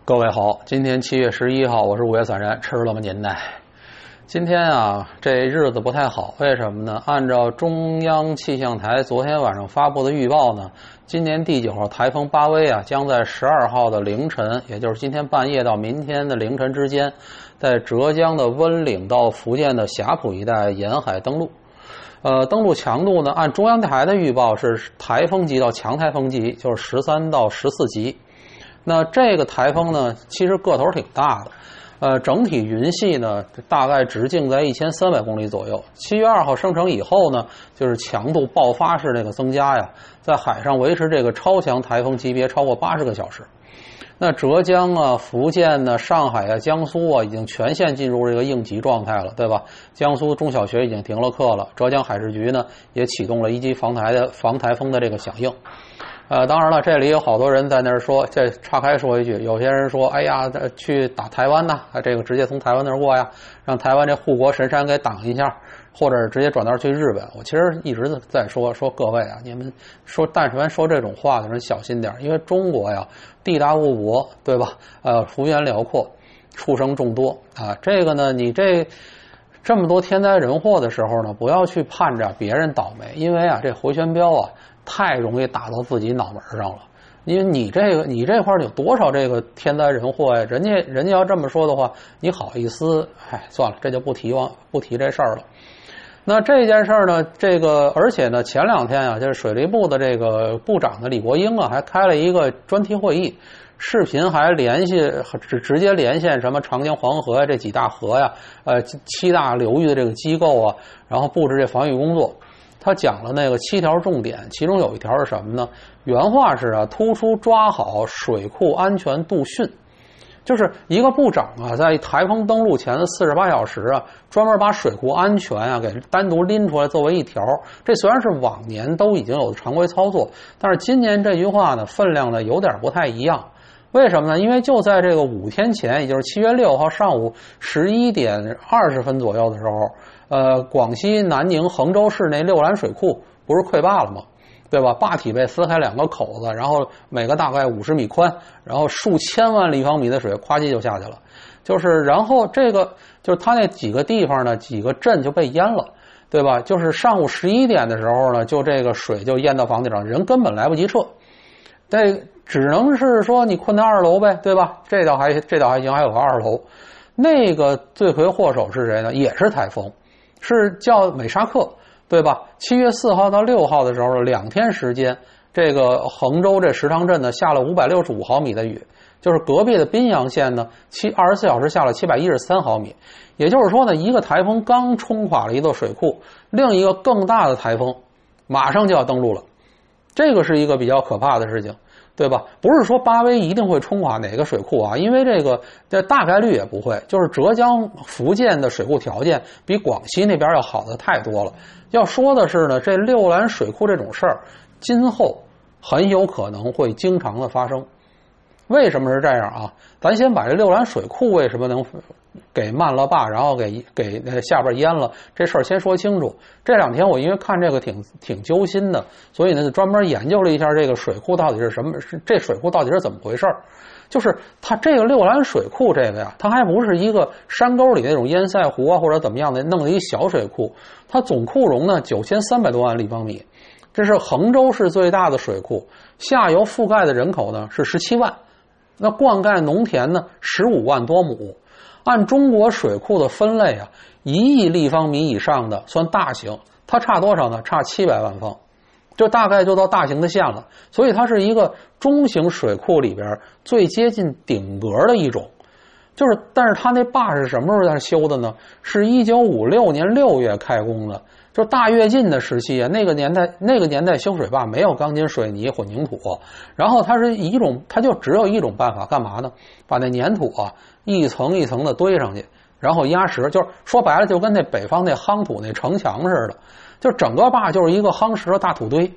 各位好，今天7月11号，我是5月3日，吃了吗您呢？今天啊，这日子不太好，为什么呢？按照中央气象台昨天晚上发布的预报呢，今年第9号台风巴威啊，将在12号的凌晨，也就是今天半夜到明天的凌晨之间，在浙江的温岭到福建的霞浦一带沿海登陆。登陆强度呢，按中央台的预报是台风级到强台风级，就是13到14级。那这个台风呢，其实个头挺大的，整体云系呢大概直径在1300公里左右。7月2号生成以后呢，就是强度爆发式这个增加呀，在海上维持这个超强台风级别超过80个小时。那浙江啊、福建呢、上海啊、江苏啊，已经全线进入这个应急状态了，对吧？江苏中小学已经停了课了，浙江海事局呢也启动了1级防台风的这个响应。当然了，这里有好多人在那儿说，这岔开说一句，有些人说，哎呀，去打台湾呐，这个直接从台湾那儿过呀，让台湾这护国神山给挡一下，或者直接转道去日本。我其实一直在说各位啊，你们说但凡说这种话的人小心点，因为中国呀，地大物博，对吧？幅员辽阔，畜生众多啊。这个呢，你这么多天灾人祸的时候呢，不要去盼着别人倒霉，因为啊，这回旋镖啊，太容易打到自己脑门上了。因为你这块有多少这个天灾人祸呀？人家要这么说的话，你好意思？算了，这就不提这事儿了。那这件事儿呢，而且呢，前2天啊，就是水利部的这个部长的李国英啊，还开了一个专题会议，视频还直接连线什么长江、黄河呀这几大河呀，7大流域的这个机构啊，然后布置这防御工作。他讲了那个7条重点，其中有一条是什么呢？原话是啊，突出抓好水库安全度汛。就是一个部长啊，在台风登陆前的48小时啊，专门把水库安全啊给单独拎出来作为一条。这虽然是往年都已经有的常规操作，但是今年这句话呢，分量呢有点不太一样。为什么呢？因为就在这个5天前，也就是7月6号上午11点20分左右的时候，广西南宁衡州市那六兰水库不是溃坝了吗？对吧？坝体被撕开2个口子，然后每个大概50米宽，然后数千万立方米的水夸叽就下去了。然后就是它那几个地方呢，几个镇就被淹了，对吧？就是上午11点的时候呢，就这个水就淹到房顶上，人根本来不及撤。这只能是说你困在2楼呗，对吧？这倒还行，还有个2楼。那个罪魁祸首是谁呢？也是台风，是叫美沙克，对吧？7月4号到6号的时候，2天时间，这个衡州这石塘镇呢下了565毫米的雨，就是隔壁的宾阳县呢24小时下了713毫米。也就是说呢，一个台风刚冲垮了一座水库，另一个更大的台风马上就要登陆了。这个是一个比较可怕的事情，对吧？不是说巴威一定会冲垮哪个水库啊，因为这大概率也不会。就是浙江、福建的水库条件比广西那边要好的太多了。要说的是呢，这六兰水库这种事儿，今后很有可能会经常的发生。为什么是这样啊？咱先把这六兰水库为什么能给漫了坝，然后给下边淹了这事儿先说清楚。这2天我因为看这个挺揪心的，所以呢就专门研究了一下这个水库到底是什么，这水库到底是怎么回事。就是它这个六兰水库这个呀，它还不是一个山沟里那种堰塞湖啊或者怎么样的弄了一小水库，它总库容呢9300多万立方米，这是衡州市最大的水库，下游覆盖的人口呢是17万，那灌溉农田呢15万多亩。按中国水库的分类啊，1亿立方米以上的算大型，它差多少呢？差700万方，就大概就到大型的线了。所以它是一个中型水库里边最接近顶格的一种。但是它那坝是什么时候才修的呢？是1956年6月开工的，就大跃进的时期啊，那个年代修水坝没有钢筋水泥混凝土，然后它就只有一种办法，干嘛呢？把那粘土啊一层一层的堆上去，然后压实，就是说白了就跟那北方那夯土那城墙似的，就整个坝就是一个夯实的大土堆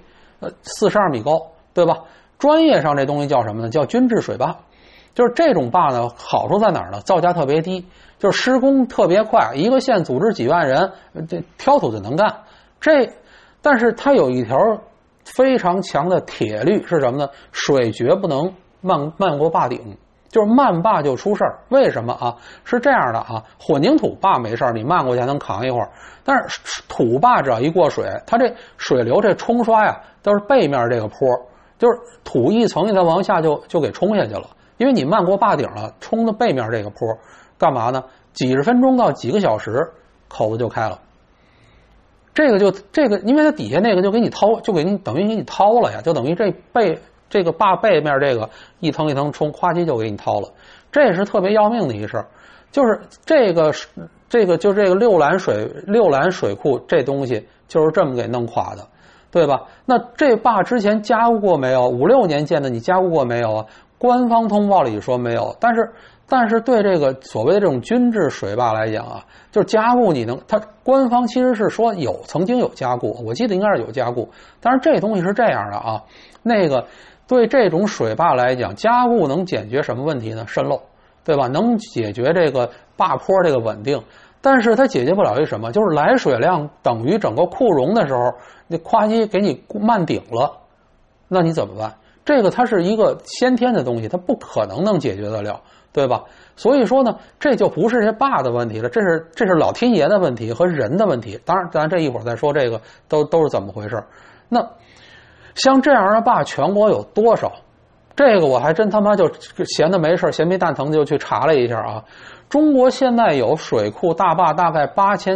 ，42米高，对吧？专业上这东西叫什么呢？叫均质水坝。就是这种坝呢，好处在哪儿呢？造价特别低，就是施工特别快，一个县组织几万人，这挑土就能干。但是它有一条非常强的铁律是什么呢？水绝不能漫过坝顶。 就是漫坝就出事儿。为什么啊？是这样的啊，混凝土坝没事儿，你漫过去还能扛一会儿，但是土坝只要一过水，它这水流这冲刷呀，都是背面这个坡，就是土一层一层往下就给冲下去了，因为你漫过坝顶了，冲的背面这个坡，干嘛呢？几十分钟到几个小时，口子就开了。这个，因为它底下那个就给你掏，就给你等于给你掏了呀，就等于这个坝背面这个一层一层冲，夸叽就给你掏了。这是特别要命的一事儿，就是这个六缆水库这东西就是这么给弄垮的，对吧？那这坝之前加固过没有？5、6年建的，你加固过没有啊？官方通报里说没有，但是对这个所谓的这种军制水坝来讲啊，就是加固它官方其实是说曾经有加固，我记得应该是有加固，但是这东西是这样的啊，那个对这种水坝来讲，加固能解决什么问题呢？渗漏，对吧？能解决这个坝坡这个稳定，但是它解决不了一什么，就是来水量等于整个库容的时候，那夸叽给你漫顶了，那你怎么办？这个它是一个先天的东西，它不可能能解决得了，对吧？所以说呢，这就不是这坝的问题了，这是老天爷的问题和人的问题。当然，咱这一会儿再说这个都是怎么回事。那像这样的坝，全国有多少？这个我还真他妈就闲得没事，闲皮蛋疼就去查了一下啊。中国现在有水库大坝大概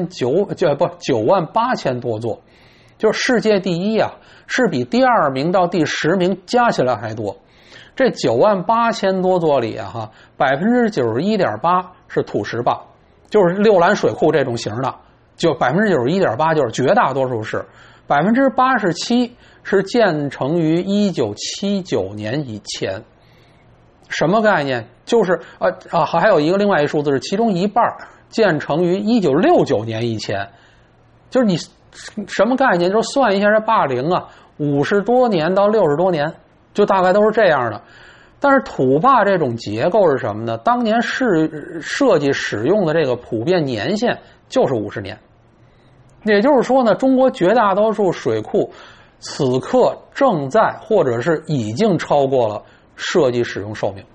9万8千多座，就是世界第一啊，是比第2名到第10名加起来还多。这9万8千多座里啊，91.8%是土石坝，就是六缆水库这种型的，就91.8%，就是绝大多数是。87%是建成于1979年以前。什么概念？就是还有另外一数字是其中一半建成于1969年以前。就是你什么概念？就是算一下这坝龄啊，50多年到60多年，就大概都是这样的。但是土坝这种结构是什么呢？当年设计使用的这个普遍年限就是50年。也就是说呢，中国绝大多数水库此刻正在或者是已经超过了设计使用寿命。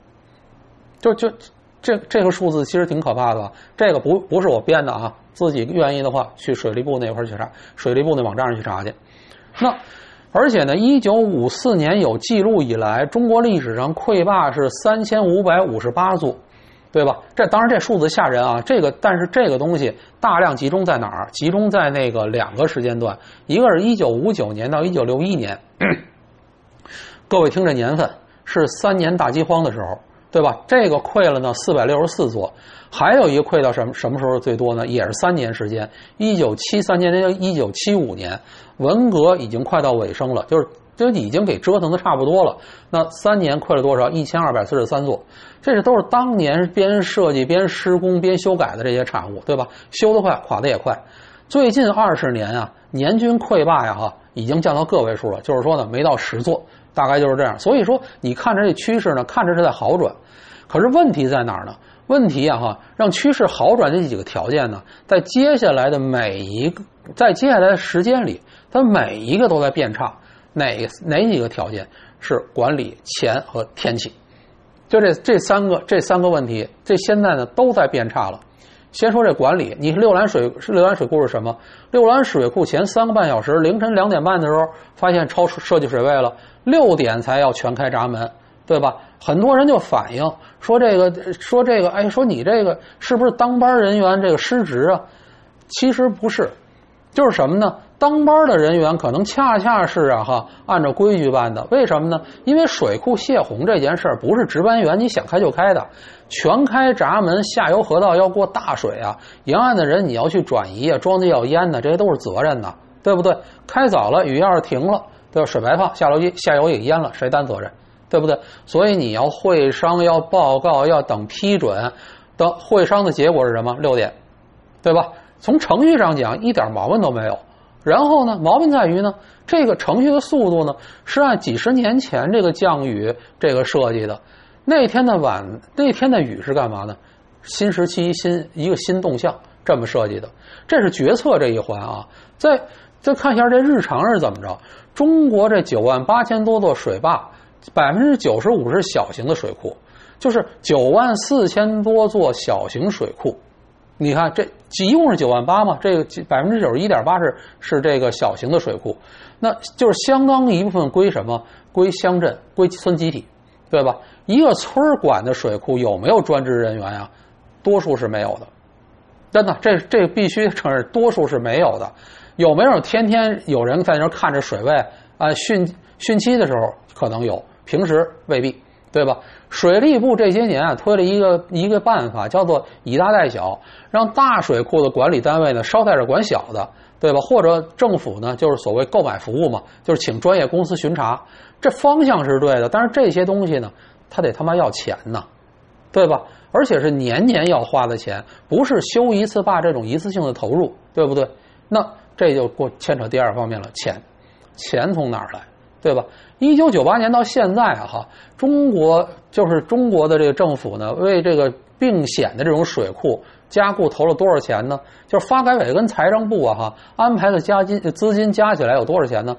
这个数字其实挺可怕的吧？这个不是我编的啊，自己愿意的话去水利部那块去查，水利部那网站上去查去。那而且呢，1954年有记录以来，中国历史上溃坝是3558座。对吧？当然这数字吓人啊！但是这个东西大量集中在哪儿？集中在那个2个时间段，一个是1959年到1961年。各位听这年份是3年大饥荒的时候，对吧？这个溃了呢464座，还有一个溃到什么时候最多呢？也是3年时间，1973年到1975年，文革已经快到尾声了，就已经给折腾的差不多了。那3年溃了多少？1243座。这都是当年边设计边施工边修改的这些产物，对吧？修得快，垮得也快。最近20年啊，年均溃坝呀已经降到个位数了，就是说呢，没到10座，大概就是这样。所以说，你看着这趋势呢，看着是在好转，可是问题在哪儿呢？问题让趋势好转这几个条件呢，在接下来的时间里，它每一个都在变差。哪几个条件？是管理、钱和天气。就这三个问题，这现在呢都在变差了。先说这管理，你六缆水库是什么？六缆水库前3个半小时，凌晨2点半的时候发现超设计水位了，6点才要全开闸门，对吧？很多人就反映说这个，哎，说你这个是不是当班人员这个失职啊？其实不是，就是什么呢？当班的人员可能恰恰是按照规矩办的。为什么呢？因为水库泄洪这件事儿不是值班员你想开就开的，全开闸门，下游河道要过大水啊，沿岸的人你要去转移啊，庄稼要淹的，这些都是责任的，对不对？开早了，雨要是停了，对吧？水白放下游也淹了，谁担责任？对不对？所以你要会商，要报告，要等批准。等会商的结果是什么？6点，对吧？从程序上讲一点毛病都没有。然后呢，毛病在于呢，这个程序的速度呢是按几十年前这个降雨这个设计的。那天的雨是干嘛呢？新时期一个新动向这么设计的。这是决策这一环啊。再看一下这日常是怎么着。中国这9万8千多座水坝，95%是小型的水库。 就是94000多座小型水库。你看这一共是98000嘛，这个91.8%是这个小型的水库，那就是相当一部分归什么？归乡镇、归村集体，对吧？一个村管的水库有没有专职人员呀？多数是没有的，真的，这必须承认，多数是没有的。有没有天天有人在那儿看着水位啊？汛期的时候可能有，平时未必。对吧？水利部这些年啊推了一个办法，叫做以大带小，让大水库的管理单位呢捎带着管小的，对吧？或者政府呢就是所谓购买服务嘛，就是请专业公司巡查，这方向是对的，但是这些东西呢，他得他妈要钱呢，对吧？而且是年年要花的钱，不是修一次坝这种一次性的投入，对不对？那这就牵扯第二方面了，钱从哪儿来？对吧？1998年到现在啊，中国的这个政府呢，为这个并险的这种水库加固投了多少钱呢？就是发改委跟财政部啊安排的资金加起来有多少钱呢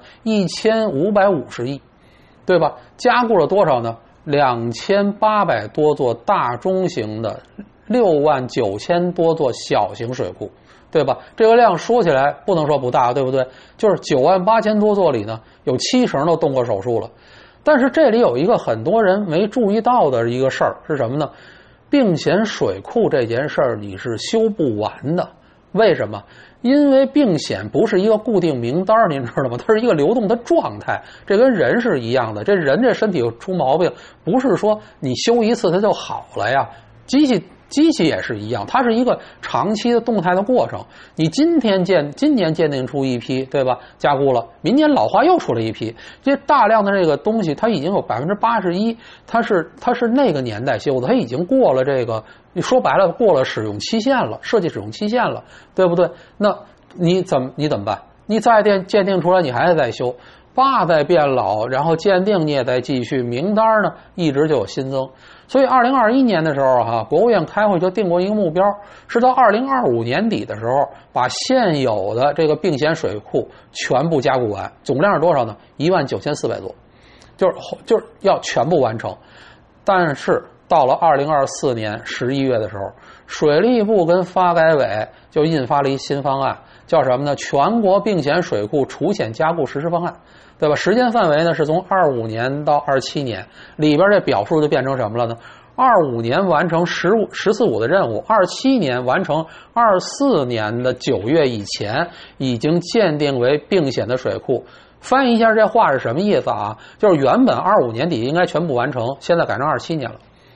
？1550亿，对吧？加固了多少呢？2800多座大中型的，69000多座小型水库。对吧？这个量说起来不能说不大，对不对？就是98000多座里呢，有70%都动过手术了。但是这里有一个很多人没注意到的一个事儿是什么呢？并险水库这件事儿你是修不完的。为什么？因为并险不是一个固定名单，您知道吗？它是一个流动的状态，这跟人是一样的。这人这身体出毛病，不是说你修一次它就好了呀。机器也是一样，它是一个长期的动态的过程。你今年鉴定出一批，对吧？加固了，明年老化又出了一批，这大量的这个东西，它已经有81%，它是那个年代修的，它已经过了这个，你说白了过了使用期限了，设计使用期限了，对不对？那你怎么办？你再鉴定出来，你还得再修，坝在变老，然后鉴定你也在继续，名单呢一直就有新增。所以2021年的时候国务院开会就定过一个目标，是到2025年底的时候把现有的这个并险水库全部加固完，总量是多少呢？19400座，就是要全部完成。但是到了2024年11月的时候，水利部跟发改委就印发了一新方案，叫什么呢？全国并险水库除险加固实施方案，对吧？时间范围呢是从25年到27年，里边这表述就变成什么了呢？25年完成14.5的任务，27年完成24年的9月以前已经鉴定为并险的水库。翻译一下这话是什么意思啊？就是原本25年底应该全部完成，现在改成27年了。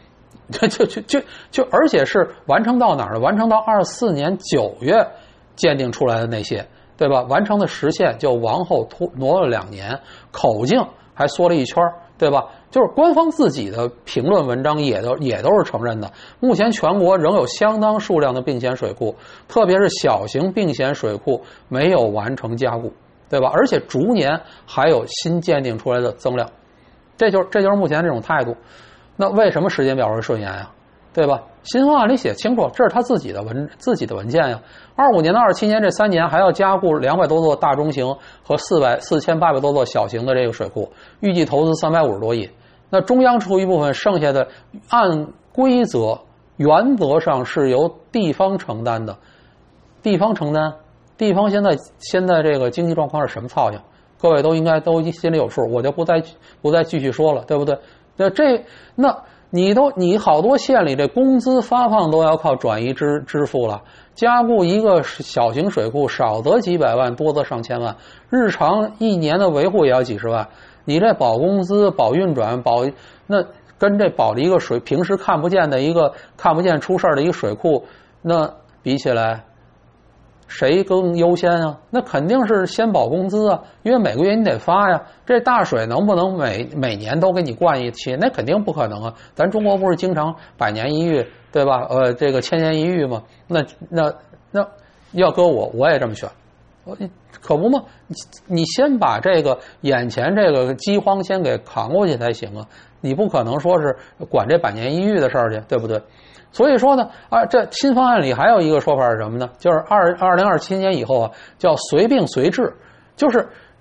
而且是完成到哪儿呢？完成到24年9月鉴定出来的那些，对吧？完成的时限就往后挪了2年，口径还缩了一圈，对吧？就是官方自己的评论文章也都是承认的。目前全国仍有相当数量的并险水库，特别是小型并险水库没有完成加固，对吧？而且逐年还有新鉴定出来的增量，这就是目前这种态度。那为什么时间表会顺延呀？对吧？新方案里写清楚，这是他自己的文件呀。25年到27年这3年还要加固200多座大中型和4800多座小型的这个水库，预计投资350多亿。那中央出一部分，剩下的按规则原则上是由地方承担的。地方承担，地方现在这个经济状况是什么操性？各位应该心里有数，我就不再继续说了，对不对？那你好多县里这工资发放都要靠转移支付了，加固一个小型水库少则几百万，多则上千万，日常一年的维护也要几十万。你这保工资、保运转、那跟这保了一个平时看不见出事的一个水库，那比起来谁更优先啊？那肯定是先保工资啊，因为每个月你得发呀。这大水能不能每年都给你灌一期？那肯定不可能啊！咱中国不是经常100年一遇，对吧？这个1000年一遇吗？那要搁我也这么选，可不吗？你先把这个眼前这个饥荒先给扛过去才行啊！你不可能说是管这100年一遇的事儿去，对不对？所以说呢，这新方案里还有一个说法是什么呢？就是2027年以后叫随病随治，就是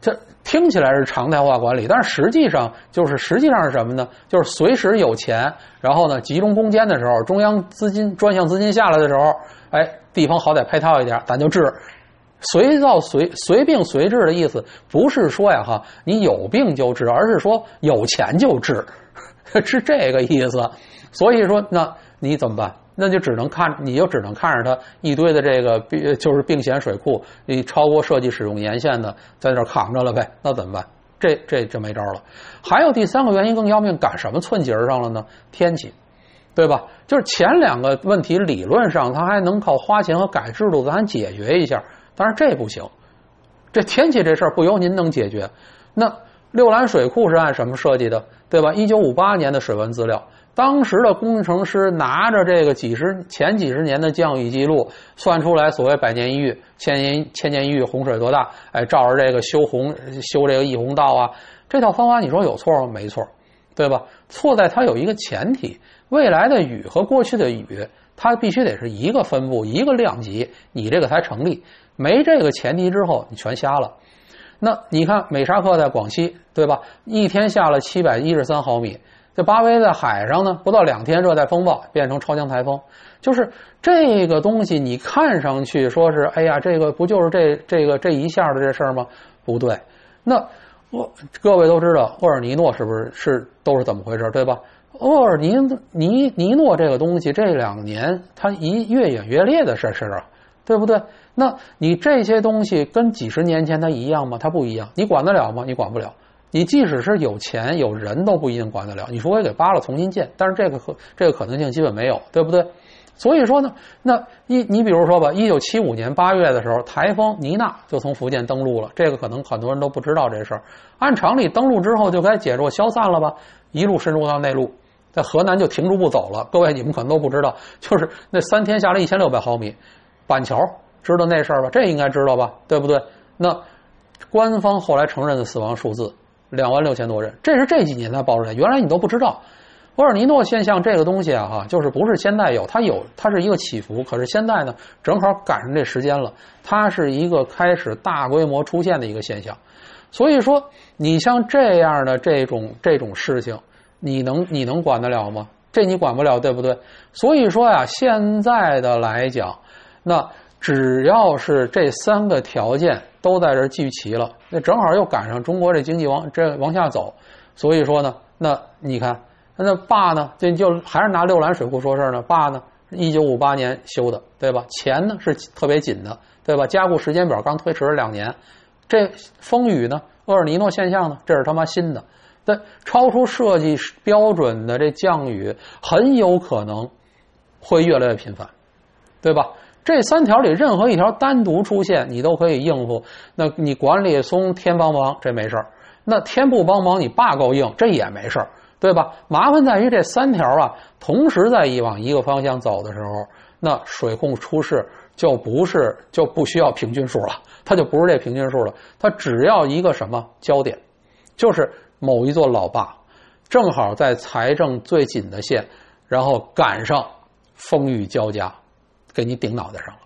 这听起来是常态化管理，但是实际上是什么呢？就是随时有钱，然后呢集中攻坚的时候，中央资金专项资金下来的时候，哎，地方好歹配套一点，咱就治。随病随治的意思不是说呀你有病就治，而是说有钱就治，是这个意思。所以说那你怎么办？那就只能看着它一堆的这个就是病险水库，你超过设计使用年限的在这扛着了呗，那怎么办？这没招了。还有第三个原因更要命，赶什么寸节上了呢？天气，对吧？就是前两个问题理论上它还能靠花钱和改制度咱解决一下，但是这不行，这天气这事儿不由您能解决。那六兰水库是按什么设计的，对吧？1958年的水文资料，当时的工程师拿着这个前几十年的降雨记录，算出来所谓百年一遇、千年一遇洪水多大，哎，照着这个修这个溢洪道啊，这套方法你说有错吗？没错，对吧？错在它有一个前提，未来的雨和过去的雨，它必须得是一个分布、一个量级，你这个才成立。没这个前提之后，你全瞎了。那你看美沙克在广西，对吧？一天下了713毫米。这巴威在海上呢，不到2天热带风暴变成超强台风，就是这个东西你看上去说是哎呀，这个不就是这一下的这事儿吗？不对。那各位都知道厄尔尼诺都是怎么回事，对吧？厄尔尼诺这个东西这2年它越演越烈的事啊，对不对？那你这些东西跟几十年前它一样吗？它不一样。你管得了吗？你管不了。你即使是有钱有人都不一定管得了，你除非给扒了重新建，但是这个可能性基本没有，对不对？所以说呢，那你比如说吧，1975年8月的时候，台风尼娜就从福建登陆了，这个可能很多人都不知道这事儿。按常理登陆之后就该减弱消散了吧，一路深入到内陆，在河南就停住不走了。各位你们可能都不知道，就是那3天下来1600毫米，板桥知道那事儿吧？这应该知道吧？对不对？那官方后来承认的死亡数字26000多人，这是这几年才爆出来，原来你都不知道。厄尔尼诺现象这个东西就是不是现在有，它是一个起伏，可是现在呢正好赶上这时间了，它是一个开始大规模出现的一个现象。所以说你像这样的这种事情，你能管得了吗？这你管不了，对不对？所以说现在的来讲，那只要是这3个条件都在这聚齐了，那正好又赶上中国这经济往下走。所以说呢，那你看那坝呢，就还是拿六兰水库说事呢。坝呢1958年修的，对吧？钱呢是特别紧的，对吧？加固时间表刚推迟了2年。这风雨呢，厄尔尼诺现象呢，这是他妈新的。对，超出设计标准的这降雨很有可能会越来越频繁，对吧？这3条里任何一条单独出现你都可以应付，那你管理松天帮忙这没事儿，那天不帮忙你坝够硬这也没事儿，对吧？麻烦在于这3条同时在往一个方向走的时候，那水控出事就不需要平均数了，它就不是这平均数了，它只要一个什么焦点，就是某一座老坝正好在财政最紧的线，然后赶上风雨交加给你顶脑袋上了。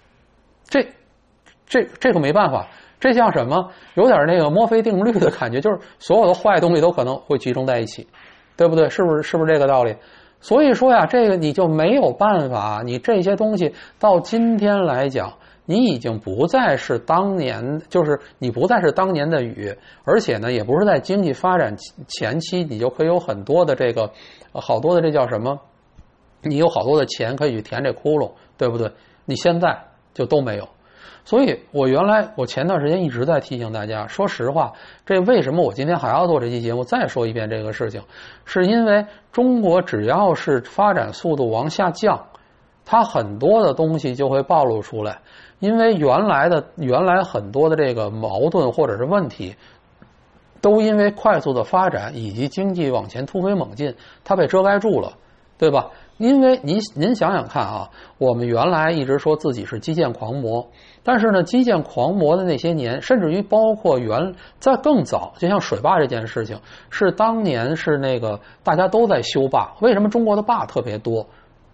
这个没办法，这像什么？有点那个墨菲定律的感觉，就是所有的坏东西都可能会集中在一起，对不对？是不是这个道理？所以说这个你就没有办法，你这些东西到今天来讲，你已经不再是当年，就是你不再是当年的雨，而且呢，也不是在经济发展前期，你就可以有很多的这个好多的这叫什么？你有好多的钱可以去填这窟窿，对不对？你现在就都没有。所以我前段时间一直在提醒大家，说实话，这为什么我今天还要做这期节目再说一遍这个事情，是因为中国只要是发展速度往下降，它很多的东西就会暴露出来，因为原来很多的这个矛盾或者是问题都因为快速的发展以及经济往前突飞猛进，它被遮盖住了，对吧？因为您想想看我们原来一直说自己是基建狂魔，但是呢，基建狂魔的那些年，甚至于包括在更早，就像水坝这件事情，是当年是那个大家都在修坝，为什么中国的坝特别多？就是因为你想想看我们原来一直说自己是基建狂魔，但是呢，基建狂魔的那些年，甚至于包括在更早，就像水坝这件事情，是当年是那个大家都在修坝，为什么中国的坝特别多？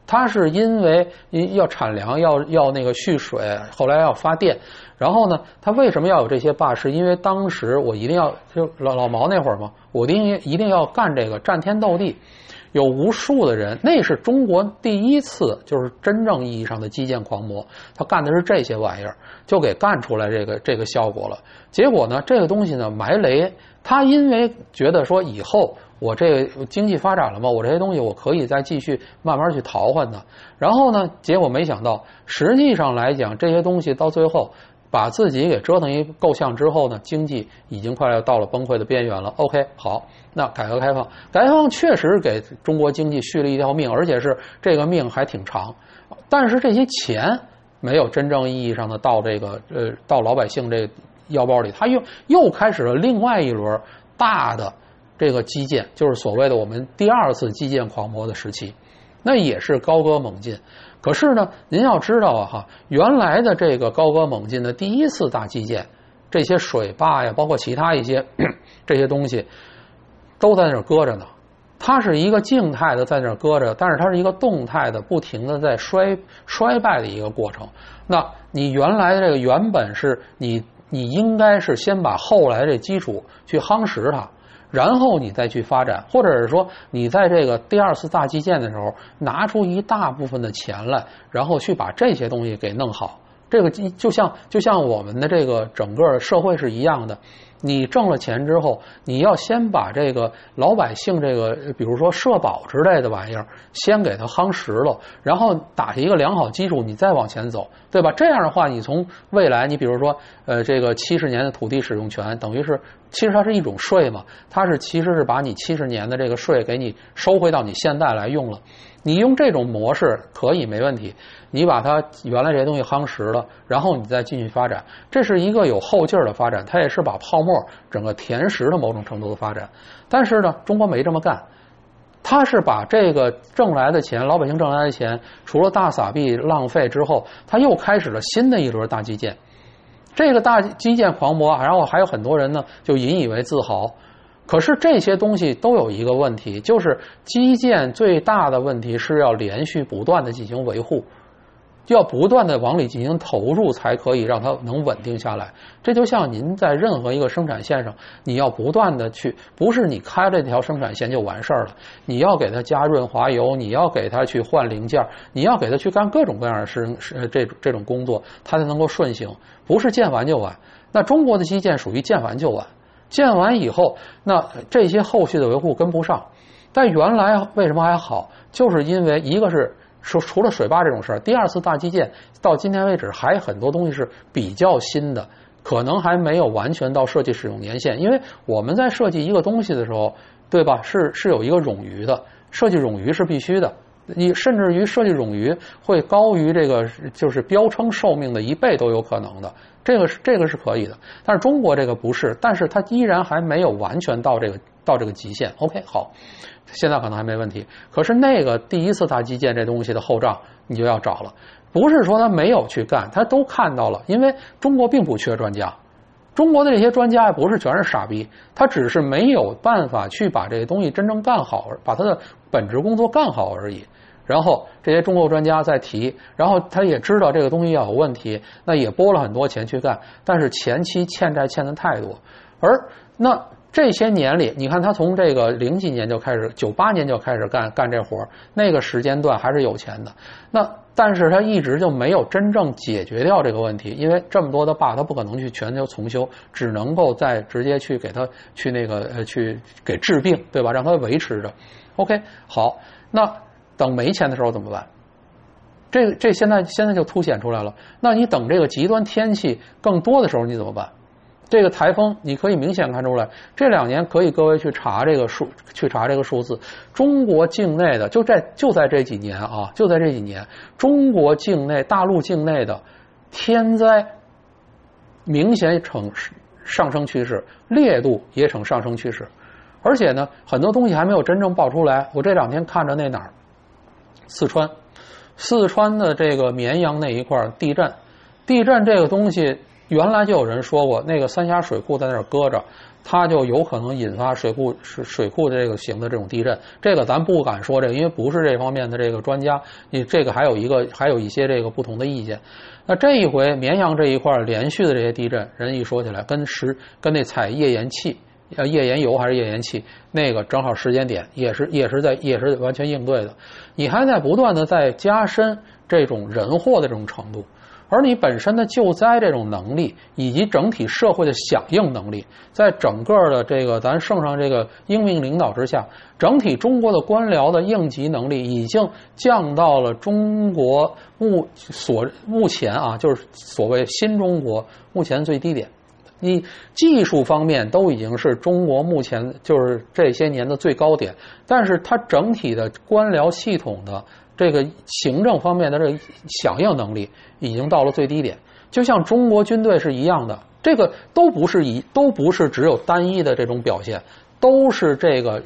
它是因为要产粮，要那个蓄水，后来要发电。然后呢，它为什么要有这些坝？是因为当时我一定要就老毛那会儿嘛，我一定要干这个战天斗地。有无数的人，那是中国第一次就是真正意义上的基建狂魔，他干的是这些玩意儿，就给干出来这个效果了。结果呢，这个东西呢埋雷，他因为觉得说以后我这个经济发展了嘛，我这些东西我可以再继续慢慢去淘换的。然后呢，结果没想到，实际上来讲，这些东西到最后把自己给折腾一够呛之后呢，经济已经快要到了崩溃的边缘了。OK， 好，那改革开放确实给中国经济续了一条命，而且是这个命还挺长。但是这些钱没有真正意义上的到这个到老百姓这腰包里，他又开始了另外一轮大的这个基建，就是所谓的我们第二次基建狂魔的时期，那也是高歌猛进。可是呢，您要知道啊，原来的这个高歌猛进的第一次大基建，这些水坝呀，包括其他一些这些东西，都在那儿搁着呢。它是一个静态的在那儿搁着，但是它是一个动态的，不停的在衰败的一个过程。那你原来的这个原本是你应该是先把后来这基础去夯实它。然后你再去发展，或者是说你在这个第二次大基建的时候拿出一大部分的钱来，然后去把这些东西给弄好。这个就像我们的这个整个社会是一样的，你挣了钱之后，你要先把这个老百姓这个比如说社保之类的玩意儿先给它夯实了，然后打下一个良好基础，你再往前走，对吧？这样的话，你从未来你比如说这个70年的土地使用权，等于是其实它是一种税嘛，它其实是把你70年的这个税给你收回到你现在来用了。你用这种模式可以没问题，你把它原来这些东西夯实了，然后你再继续发展，这是一个有后劲儿的发展，它也是把泡沫整个填实的某种程度的发展。但是呢，中国没这么干，他是把这个挣来的钱，老百姓挣来的钱，除了大撒币浪费之后，他又开始了新的一轮大基建。这个大基建狂魔，然后还有很多人呢就引以为自豪。可是这些东西都有一个问题，就是基建最大的问题是要连续不断的进行维护，要不断的往里进行投入，才可以让它能稳定下来。这就像您在任何一个生产线上，你要不断的去，不是你开了这条生产线就完事儿了，你要给它加润滑油，你要给它去换零件，你要给它去干各种各样的事，这种工作，它才能够顺行，不是建完就完。那中国的基建属于建完就完。建完以后，那这些后续的维护跟不上。但原来为什么还好？就是因为一个是说除了水坝这种事儿，第二次大基建到今天为止还很多东西是比较新的，可能还没有完全到设计使用年限。因为我们在设计一个东西的时候，对吧？是有一个冗余的，设计冗余是必须的。你甚至于设计冗余会高于这个就是标称寿命的1倍都有可能的，这个是可以的。但是中国这个不是，但是它依然还没有完全到这个极限。OK， 好，现在可能还没问题。可是那个第一次大基建这东西的后账你就要找了，不是说他没有去干，他都看到了，因为中国并不缺专家。中国的这些专家也不是全是傻逼，他只是没有办法去把这个东西真正干好，把他的本职工作干好而已。然后这些中国专家在提，然后他也知道这个东西要有问题，那也拨了很多钱去干，但是前期欠债欠的太多。而那这些年里，你看他从这个00几年就开始，98年就开始干这活，那个时间段还是有钱的。那但是他一直就没有真正解决掉这个问题，因为这么多的坝，他不可能去全球重修，只能够再直接去给他去那个去给治病，对吧？让他维持着。OK， 好，那等没钱的时候怎么办？这现在就凸显出来了。那你等这个极端天气更多的时候你怎么办？这个台风你可以明显看出来，这2年可以各位去查这个数字，中国境内的就在这几年啊，就在这几年，中国境内大陆境内的天灾明显呈上升趋势，烈度也呈上升趋势。而且呢，很多东西还没有真正爆出来。我这2天看着那哪儿，四川的这个绵阳那一块地震这个东西原来就有人说过，那个三峡水库在那儿搁着，它就有可能引发水库的这个型的这种地震。这个咱不敢说这个，因为不是这方面的这个专家，你这个还有一些这个不同的意见。那这一回绵阳这一块连续的这些地震，人一说起来跟那采页岩气。页岩油还是页岩气，那个正好时间点也是完全应对的。你还在不断的在加深这种人祸的这种程度，而你本身的救灾这种能力以及整体社会的响应能力，在整个的这个咱圣上这个英明领导之下，整体中国的官僚的应急能力已经降到了中国目前啊，就是所谓新中国目前最低点。你技术方面都已经是中国目前就是这些年的最高点，但是它整体的官僚系统的这个行政方面的这个响应能力已经到了最低点，就像中国军队是一样的，这个都不是只有单一的这种表现，都是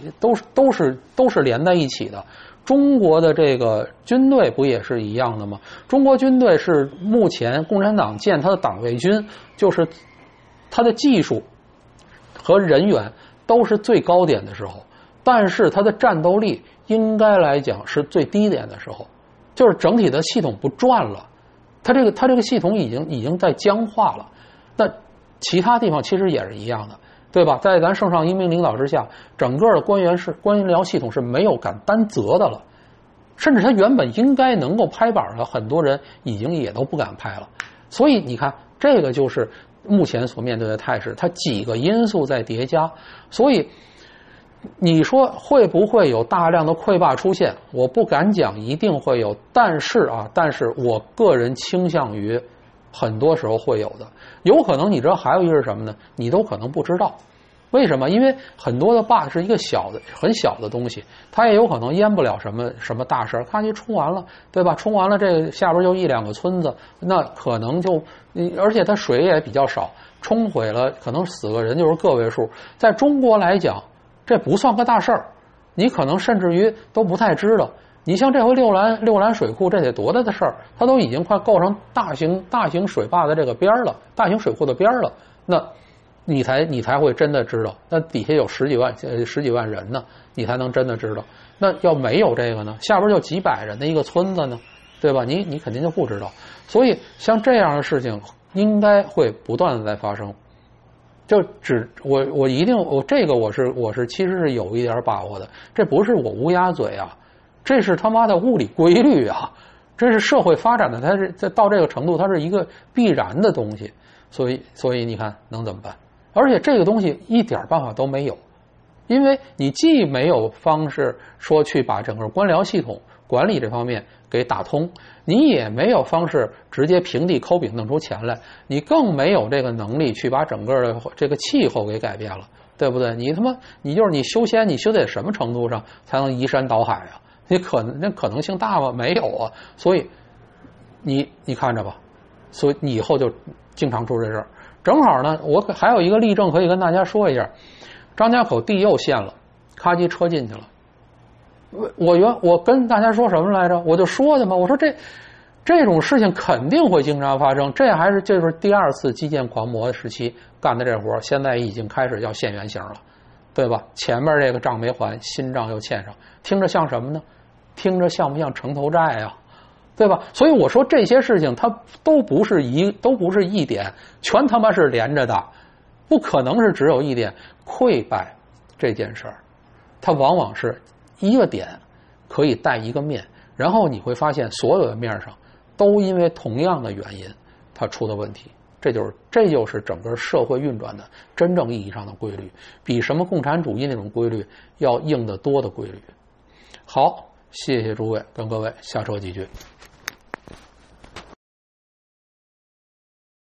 连在一起的。中国的这个军队不也是一样的吗？中国军队是目前共产党建他的党卫军，就是它的技术和人员都是最高点的时候，但是它的战斗力应该来讲是最低点的时候，就是整体的系统不转了，它这个系统已经在僵化了。那其他地方其实也是一样的，对吧？在咱圣上英明领导之下，整个的官僚系统是没有敢担责的了，甚至他原本应该能够拍板的很多人已经也都不敢拍了。所以你看，这个就是目前所面对的态势，它几个因素在叠加，所以你说会不会有大量的溃坝出现？我不敢讲一定会有，但是我个人倾向于很多时候会有的。有可能你知道还有一个是什么呢？你都可能不知道。为什么？因为很多的坝是一个很小的东西，它也有可能淹不了什么大事，咔就冲完了，对吧？冲完了，这个下边就1-2个村子，那可能就，而且它水也比较少，冲毁了可能死个人就是个位数。在中国来讲，这不算个大事儿，你可能甚至于都不太知道。你像这回六兰水库，这得多大的事儿，它都已经快够上大型水坝的这个边了，大型水库的边了，那你才会真的知道，那底下有十几万人呢，你才能真的知道。那要没有这个呢，下边就几百人的一个村子呢，对吧？你肯定就不知道。所以像这样的事情应该会不断的在发生。就这个我是其实是有一点把握的，这不是我乌鸦嘴啊，这是他妈的物理规律啊，这是社会发展的，它是到这个程度，它是一个必然的东西。所以你看能怎么办？而且这个东西一点办法都没有，因为你既没有方式说去把整个官僚系统管理这方面给打通，你也没有方式直接平地抠饼弄出钱来，你更没有这个能力去把整个的这个气候给改变了，对不对？你修仙，你修得什么程度上才能移山倒海啊？那可能性大吗？没有啊。所以你看着吧，所以你以后就经常出这事儿。正好呢，我还有一个例证可以跟大家说一下，张家口地又陷了，咔叽车进去了。我跟大家说什么来着？我就说的嘛，我说这种事情肯定会经常发生，就是第2次基建狂魔时期干的这活，现在已经开始要现原形了，对吧？前面这个账没还，新账又欠上，听着像什么呢？听着像不像城投债啊？对吧？所以我说这些事情它都不是一点，全他妈是连着的，不可能是只有一点。溃败这件事儿，它往往是一个点可以带一个面，然后你会发现所有的面上都因为同样的原因它出的问题。这就是整个社会运转的真正意义上的规律，比什么共产主义那种规律要硬得多的规律。好，谢谢诸位，跟各位瞎扯几句。